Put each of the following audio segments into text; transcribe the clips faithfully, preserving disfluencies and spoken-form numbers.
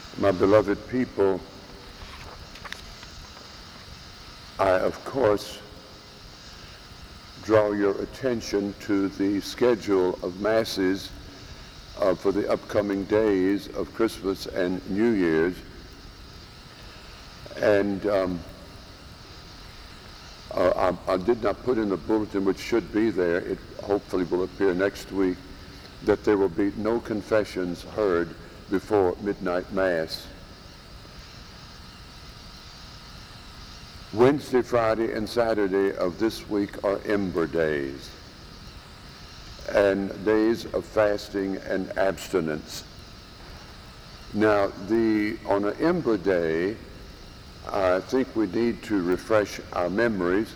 My beloved people, I, of course, draw your attention to the schedule of Masses uh, for the upcoming days of Christmas and New Year's. And um, uh, I, I did not put in the bulletin, which should be there, it hopefully will appear next week, that there will be no confessions heard before midnight Mass. Wednesday, Friday, and Saturday of this week are Ember Days, and days of fasting and abstinence. Now, the on an Ember Day, I think we need to refresh our memories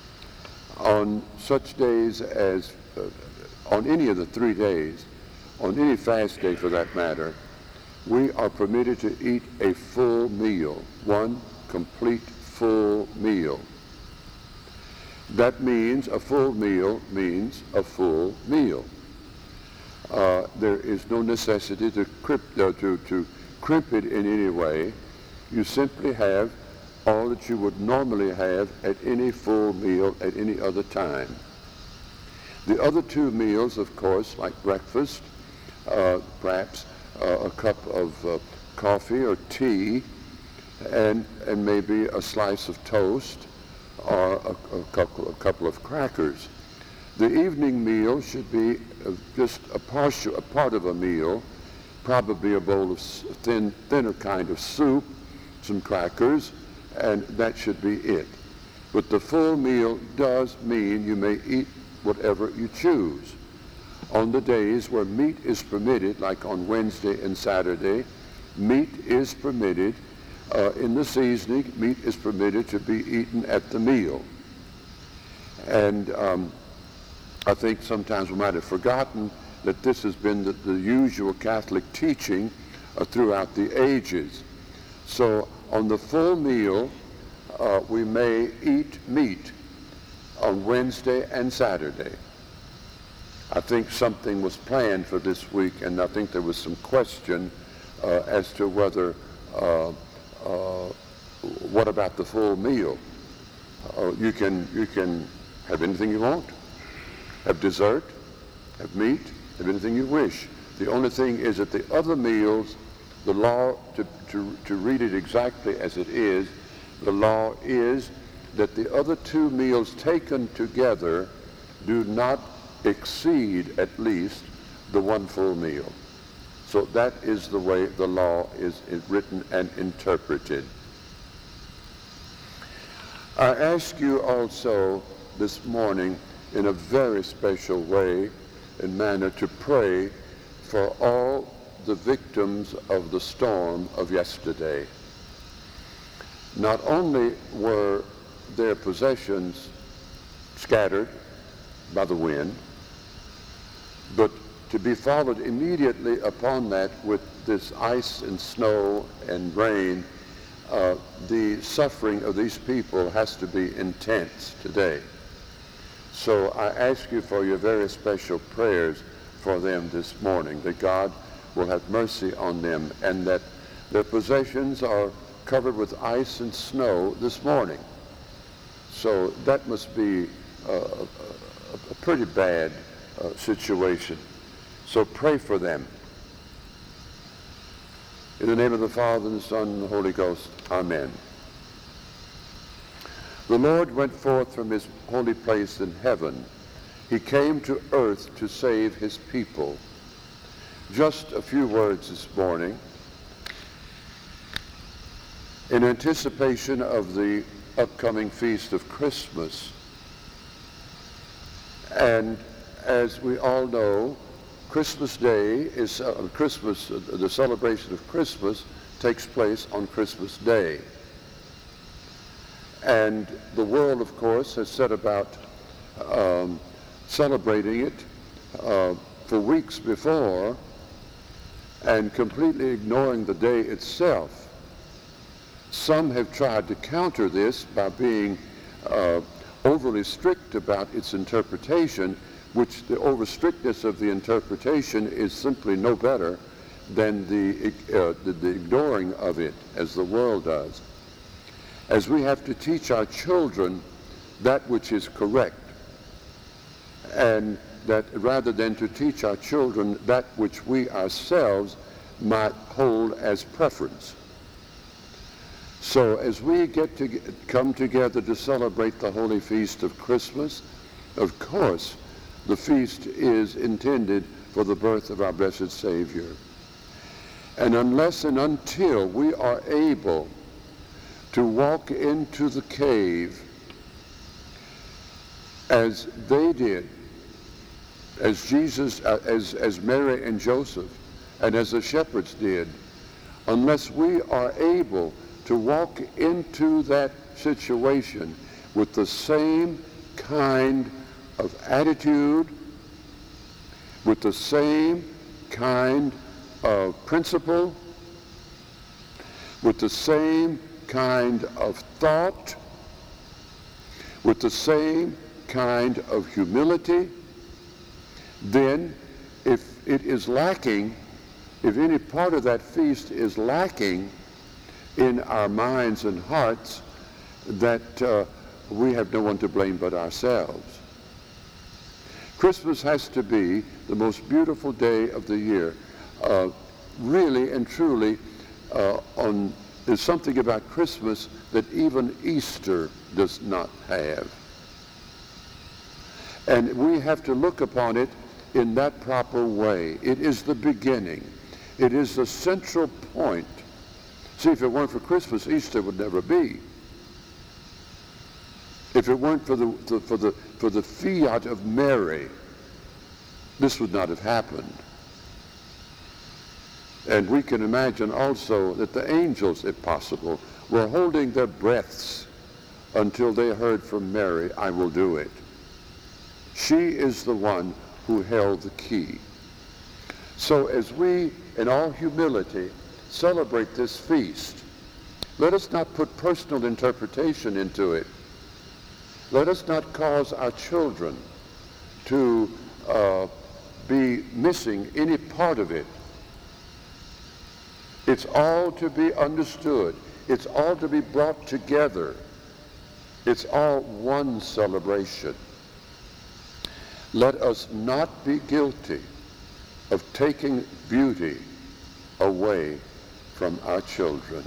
on such days as, uh, on any of the three days, on any fast day for that matter, we are permitted to eat a full meal, one complete full meal. That means a full meal means a full meal. Uh, there is no necessity to, crimp, uh, to, to crimp it in any way. You simply have all that you would normally have at any full meal at any other time. The other two meals, of course, like breakfast, uh, perhaps uh, a cup of uh, coffee or tea, and, and maybe a slice of toast or a, a, couple, a couple of crackers. The evening meal should be uh, just a, partial, a part of a meal, probably a bowl of thin, thinner kind of soup, some crackers, and that should be it. But the full meal does mean you may eat whatever you choose. On the days where meat is permitted, like on Wednesday and Saturday, meat is permitted. Uh, in the seasoning, meat is permitted to be eaten at the meal. And um, I think sometimes we might have forgotten that this has been the, the usual Catholic teaching uh, throughout the ages. So on the full meal, uh, we may eat meat on Wednesday and Saturday. I think something was planned for this week, and I think there was some question uh, as to whether, uh, uh, what about the full meal? Uh, you can you can have anything you want, have dessert, have meat, have anything you wish. The only thing is that the other meals, the law, to, to, to read it exactly as it is, the law is that the other two meals taken together do not exceed at least the one full meal. So that is the way the law is, is written and interpreted. I ask you also this morning in a very special way and manner to pray for all the victims of the storm of yesterday. Not only were their possessions scattered by the wind, but to be followed immediately upon that with this ice and snow and rain, uh, the suffering of these people has to be intense today. So I ask you for your very special prayers for them this morning, that God will have mercy on them and that their possessions are covered with ice and snow this morning. So that must be uh, a, a pretty bad uh, situation. So pray for them. In the name of the Father, and the Son, and the Holy Ghost. Amen. The Lord went forth from his holy place in heaven. He came to earth to save his people. Just a few words this morning in anticipation of the upcoming feast of Christmas. And as we all know, Christmas Day is uh, Christmas. Uh, the celebration of Christmas takes place on Christmas Day, and the world, of course, has set about um, celebrating it uh, for weeks before, and completely ignoring the day itself. Some have tried to counter this by being uh, overly strict about its interpretation, which the over strictness of the interpretation is simply no better than the, uh, the, the ignoring of it as the world does. As we have to teach our children that which is correct, and that rather than to teach our children that which we ourselves might hold as preference. So as we get to come together to celebrate the holy feast of Christmas, of course, the feast is intended for the birth of our blessed Savior. And unless and until we are able to walk into the cave as they did, as Jesus, uh, as, as Mary and Joseph, and as the shepherds did, unless we are able to walk into that situation with the same kind of attitude, with the same kind of principle, with the same kind of thought, with the same kind of humility, then if it is lacking, if any part of that feast is lacking in our minds and hearts, that uh, we have no one to blame but ourselves. Christmas has to be the most beautiful day of the year. Uh, really and truly, uh, on, there's something about Christmas that even Easter does not have. And we have to look upon it in that proper way. It is the beginning. It is the central point. See, if it weren't for Christmas, Easter would never be. If it weren't for the, the, for the, for the fiat of Mary, this would not have happened. And we can imagine also that the angels, if possible, were holding their breaths until they heard from Mary, "I will do it." She is the one who held the key. So as we, in all humility, celebrate this feast, let us not put personal interpretation into it. Let us not cause our children to uh, be missing any part of it. It's all to be understood. It's all to be brought together. It's all one celebration. Let us not be guilty of taking beauty away from our children.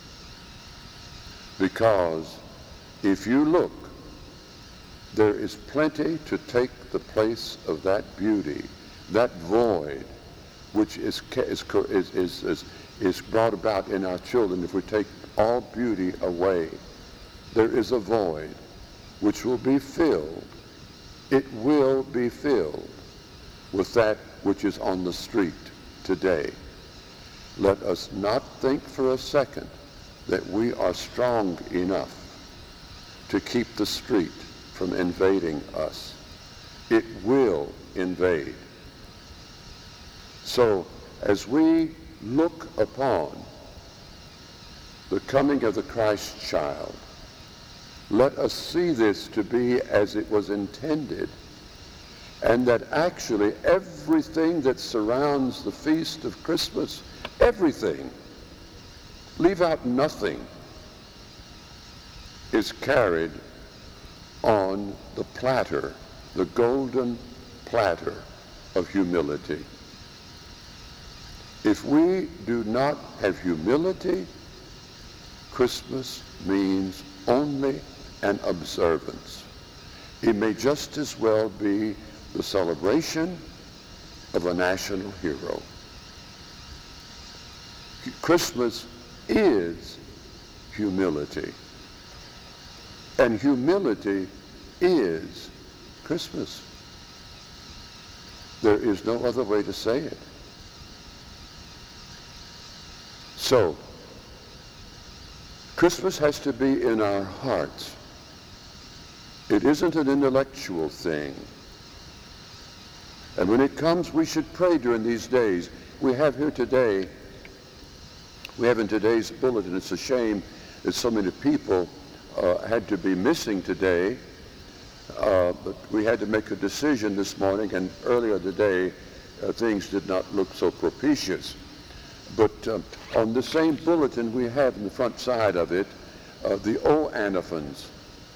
Because if you look, there is plenty to take the place of that beauty, that void, which is, is, is, is, is brought about in our children if we take all beauty away. There is a void which will be filled. It will be filled with that which is on the street today. Let us not think for a second that we are strong enough to keep the street from invading us. It will invade. So as we look upon the coming of the Christ child, let us see this to be as it was intended, and that actually everything that surrounds the feast of Christmas, everything, leave out nothing, is carried on the platter, the golden platter of humility. If we do not have humility, Christmas means only an observance. It may just as well be the celebration of a national hero. Christmas is humility. And humility is Christmas. There is no other way to say it. So, Christmas has to be in our hearts. It isn't an intellectual thing. And when it comes, we should pray during these days. We have here today, we have in today's bulletin, it's a shame that so many people uh, had to be missing today, uh, but we had to make a decision this morning, and earlier today, uh, things did not look so propitious. But um, on the same bulletin we have in the front side of it, uh, the O antiphons,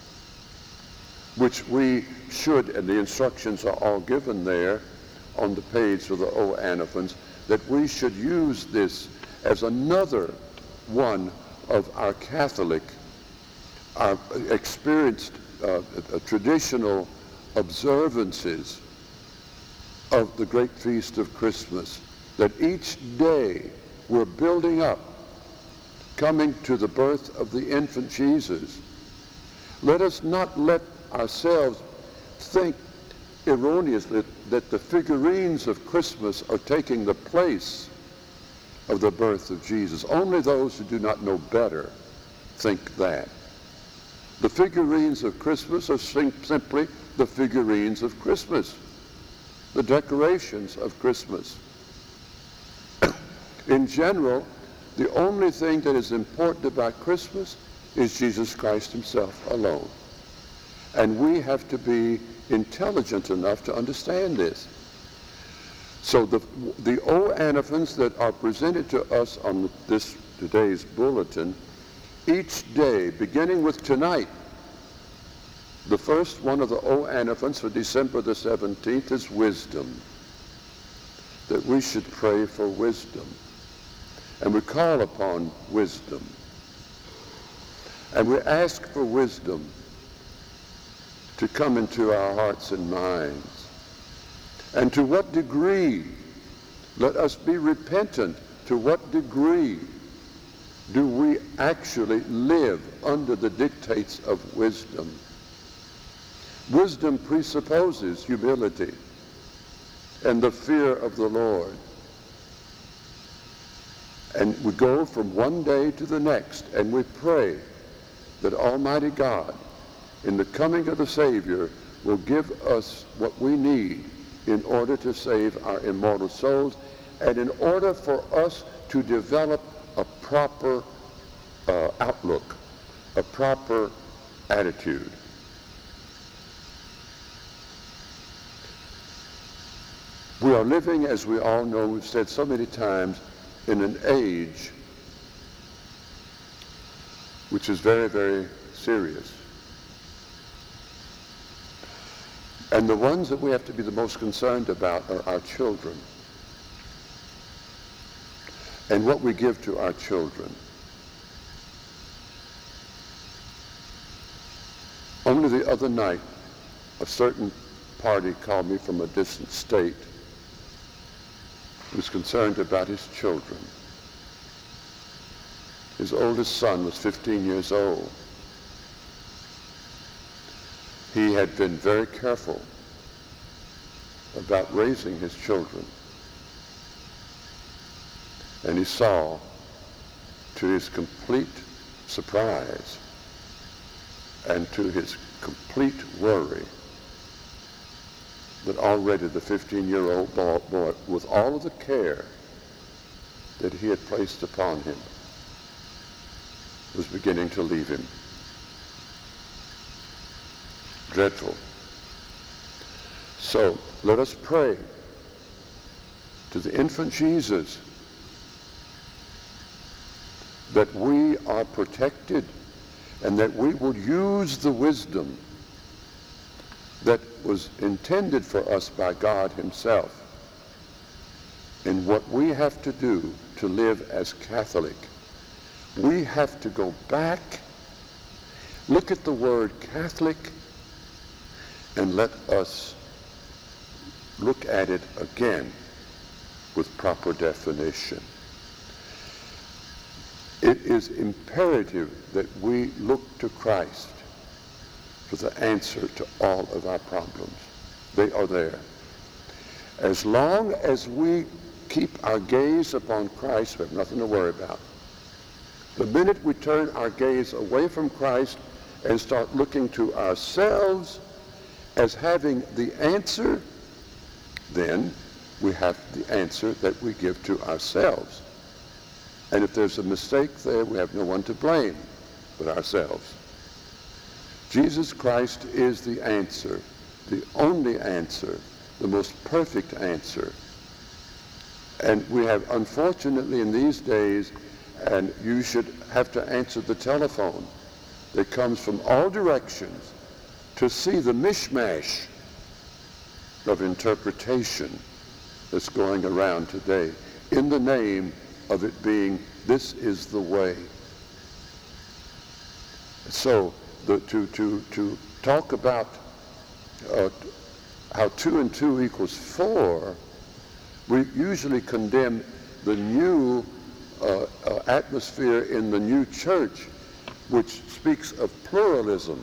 which we should, and the instructions are all given there on the page for the O antiphons, that we should use this as another one of our Catholic, our experienced uh, uh, traditional observances of the great feast of Christmas, that each day we're building up, coming to the birth of the infant Jesus. Let us not let ourselves think erroneously that the figurines of Christmas are taking the place of the birth of Jesus. Only those who do not know better think that. The figurines of Christmas are sim- simply the figurines of Christmas, the decorations of Christmas. In general, the only thing that is important about Christmas is Jesus Christ himself alone. And we have to be intelligent enough to understand this. So the, the O antiphons that are presented to us on this today's bulletin, each day, beginning with tonight, the first one of the O antiphons for December the seventeenth is wisdom, that we should pray for wisdom. And we call upon wisdom. And we ask for wisdom to come into our hearts and minds. And to what degree, let us be repentant, to what degree do we actually live under the dictates of wisdom? Wisdom presupposes humility and the fear of the Lord. And we go from one day to the next, and we pray that Almighty God, in the coming of the Savior, will give us what we need in order to save our immortal souls, and in order for us to develop a proper uh, outlook, a proper attitude. We are living, as we all know, we've said so many times, in an age which is very, very serious. And the ones that we have to be the most concerned about are our children and what we give to our children. Only the other night, a certain party called me from a distant state. He was concerned about his children. His oldest son was fifteen years old. He had been very careful about raising his children. And he saw, to his complete surprise and to his complete worry, that already the fifteen-year-old boy, with all of the care that he had placed upon him, was beginning to leave him. Dreadful. So let us pray to the infant Jesus that we are protected and that we will use the wisdom that was intended for us by God himself in what we have to do to live as Catholic. We have to go back, look at the word Catholic, and let us look at it again with proper definition. It is imperative that we look to Christ for the answer to all of our problems. They are there. As long as we keep our gaze upon Christ, we have nothing to worry about. The minute we turn our gaze away from Christ and start looking to ourselves as having the answer, then we have the answer that we give to ourselves. And if there's a mistake there, we have no one to blame but ourselves. Jesus Christ is the answer, the only answer, the most perfect answer And we have, unfortunately, in these days, and you should have to answer the telephone that comes from all directions to see the mishmash of interpretation that's going around today in the name of it being, this is the way. So the, to, to, to talk about uh, how two and two equals four, we usually condemn the new uh, uh, atmosphere in the new church, which speaks of pluralism.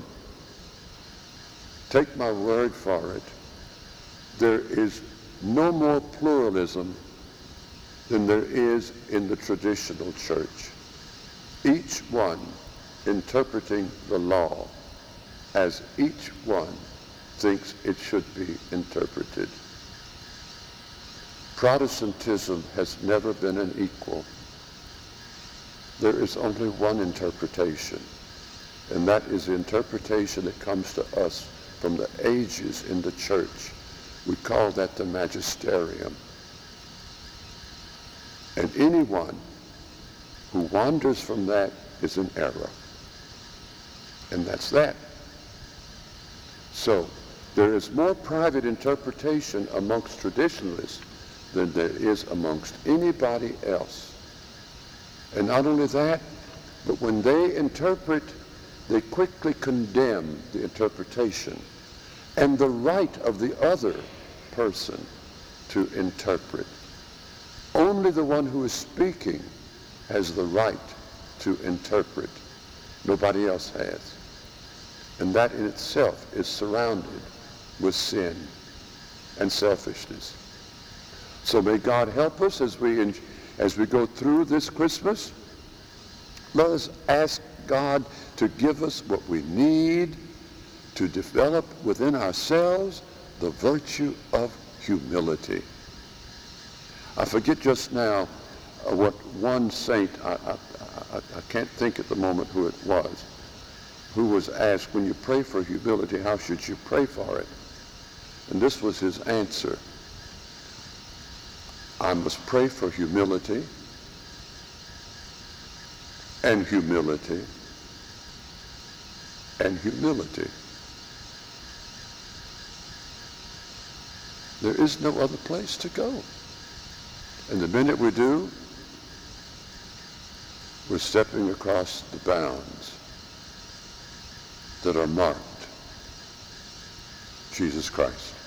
Take my word for it. There is no more pluralism than there is in the traditional church. Each one interpreting the law as each one thinks it should be interpreted. Protestantism has never been an equal. There is only one interpretation, and that is the interpretation that comes to us from the ages in the church. We call that the magisterium. And anyone who wanders from that is in error. And that's that. So there is more private interpretation amongst traditionalists than there is amongst anybody else. And not only that, but when they interpret, they quickly condemn the interpretation and the right of the other person to interpret. Only the one who is speaking has the right to interpret. Nobody else has. And that in itself is surrounded with sin and selfishness. So may God help us as we as we go through this Christmas. Let us ask God to give us what we need to develop within ourselves the virtue of humility. I forget just now uh, what one saint, I, I, I, I can't think at the moment who it was, who was asked, when you pray for humility, how should you pray for it? And this was his answer. I must pray for humility and humility and humility. There is no other place to go. And the minute we do, we're stepping across the bounds that are marked Jesus Christ.